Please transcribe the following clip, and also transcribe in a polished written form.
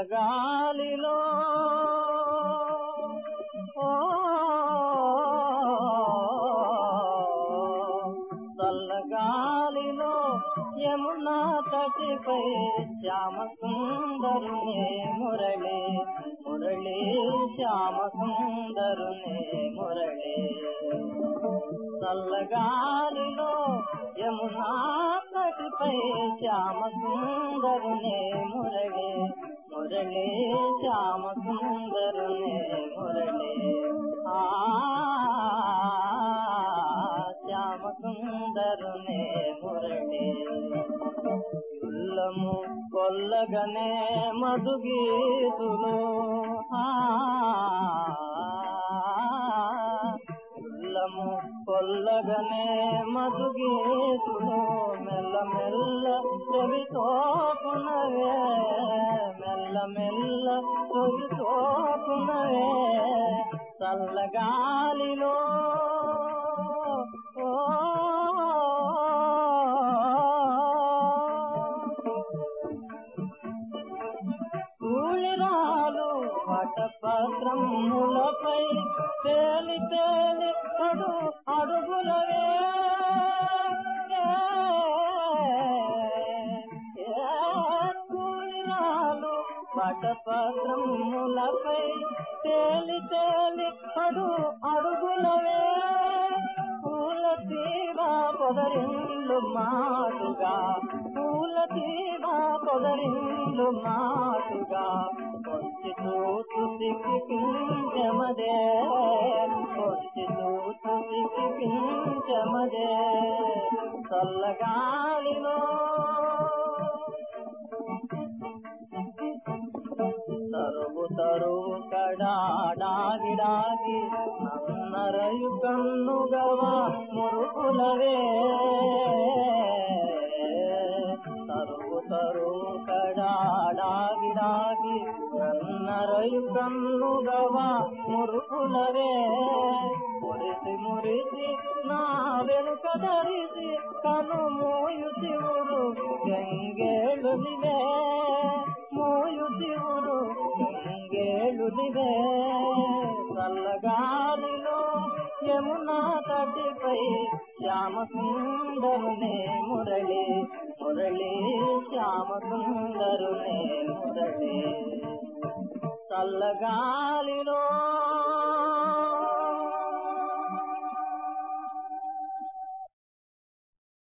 చల్లగాలిలో చల్లగాలిలో యమునా తటిపై శ్యామ సుందరునే మురళి మురళి శ్యామ సుందరునే మురళి చల్లగాలిలో యమునా తటిపై శ్యామ సుందరునే మురళి మురళి శ్యామ సుందరునే మురళి శ్యామ సుందరునే మురళి ఉల్లము కొల్లగనే మధుగీతులు ఉల్లము కొల్లగనే మధుగీతులు మెల్ల మెల్ల చెవితోపునవే మెల్ల మెల్ల చెవితోపునవే చల్లగాలిలో ఊళిరాలు వటపత్రములపై తేలి తేలి అడుగులవే ఊళిరాలు వటపత్రములపై తేలి తేలి అడుగులవే పూల తీరా పొదరిల్లు మాటుగా పూల తీరా పొదరిల్లు మాటుగా కొంచె తూతు సిక్కించమదే కొంచె తూతు సిక్కించమదే చల్లగాలిలో తరువు తరువు కడాడాగిడాగి నన్నరయు కన్నుగవ మురుకులవే తరువు తరువు కడాడాగిడాగి నన్నరయు కన్నుగవ మురుకులవే మురిసి మురిసి నా వెనుక ధరిసి కను మోయు శివుడు గంగేళునివే మోయు శివుడు గంగేళునివే చల్లగాలిలో యమునా తటిపై శ్యామ సుందరునే మురళి మురళి శ్యామ సుందరునే మురళి చల్లగాలిలో